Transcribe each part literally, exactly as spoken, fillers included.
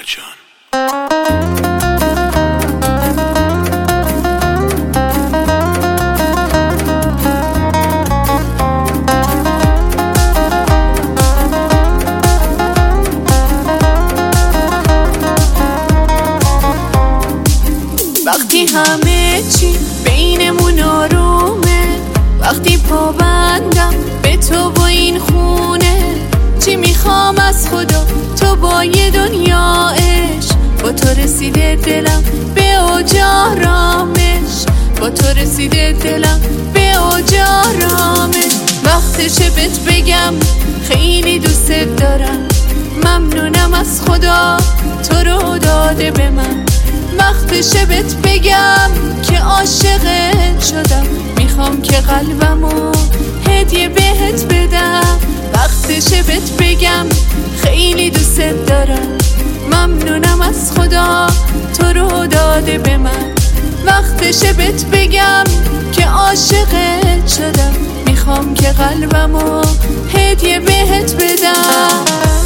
جان. وقتی همه چی بینمون آرومه، وقتی پابندم به تو و این خونه، چی میخوام از خدا تو با یه دنیا عشق، با تو رسیده دلم به اوج آرامش، با تو رسیده دلم به اوج آرامش. وقتشه بهت بگم خیلی دوست دارم، ممنونم از خدا تو رو داده به من. وقتشه بهت بگم که عاشقت شدم، میخوام که قلبمو هدیه بهت بدم. وقتشه بهت بگم خیلی دوست دارم، ممنونم از خدا تو رو داده به من. وقتشه بهت بگم که عاشقت شدم، میخوام که قلبمو هدیه بهت بدم.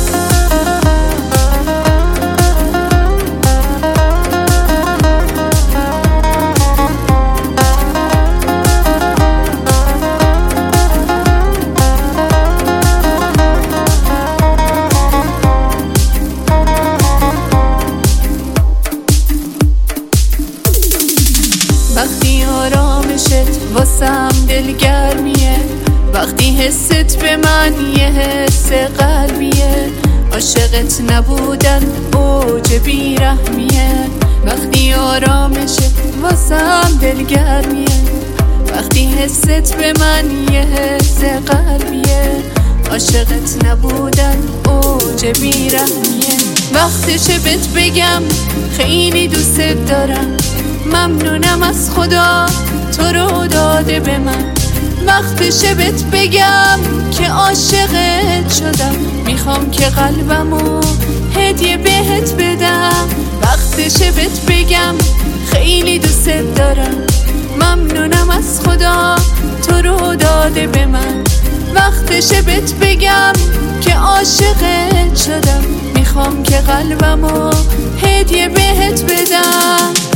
وقتی آرامشت واسم دلگرمیه، وقتی حست به من یه حس قلبیه، عاشقت نبودن اوج بیرحمیه. وقتی آرامشت واسم دلگرمیه، وقتی حست به من یه حس قلبیه، عاشقت نبودن اوج بیرحمیه. وقتشه بهت بگم خیلی دوست دارم، ممنونم از خدا تو رو داده به من. وقتشه بهت بگم که عاشقت شدم، میخوام که قلبمو هدیه بهت بدم. وقتشه بهت بگم خیلی دوست دارم، ممنونم از خدا تو رو داده به من. وقتشه بهت بگم که عاشقت شدم، میخوام که قلبمو هدیه بهت بدم.